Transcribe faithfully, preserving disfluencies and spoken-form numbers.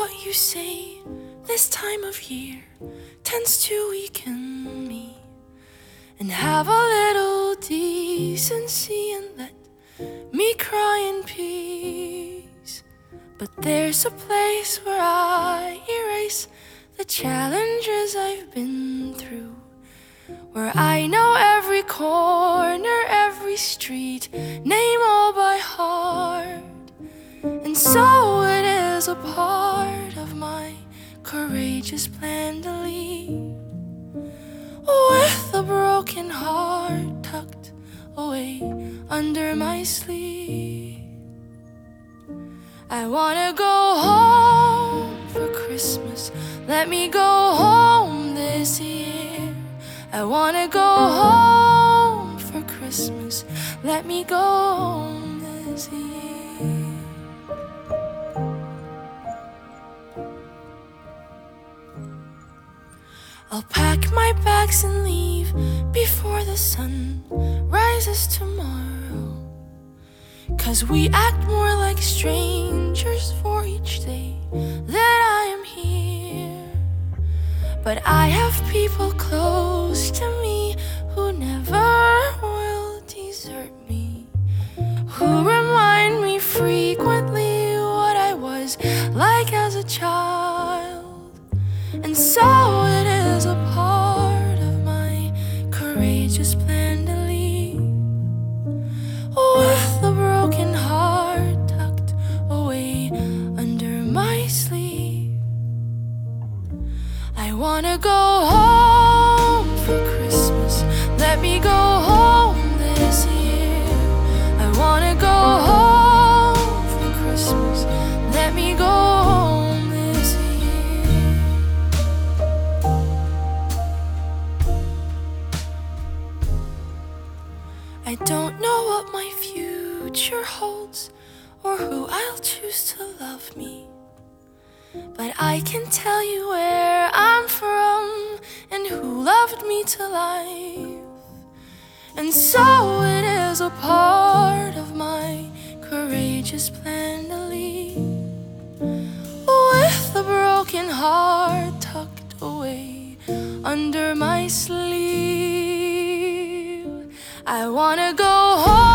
what you say this time of year tends to weaken me, and have a little decency and let me cry in peace. But there's a place where I erase the challenges I've been through, where I know every corner, every street, name all by heart. And so it is a part of my courageous plan to leave, with a broken heart tucked away under my sleeve. I wanna go home for Christmas, let me go home this year. I wanna go home for Christmas, let me go home this year. I'll pack my bags and leave before the sun rises tomorrow, 'cause we act more like strangers for each day that I am here. But I have people close to me who never will desert me, who remind me frequently what I was like as a child. And so it is a part of my courageous plan to leave, with a broken heart tucked away under my sleeve. I wanna go home for Christmas, let me go home this year. I wanna go home for Christmas, let me go home this year. I don't know what my future holds, or who I'll choose to love me, but I can tell you where I'm from and who loved me to life. And so it is a part of my courageous plan to leave, with a broken heart tucked away under my sleeve. I wanna go home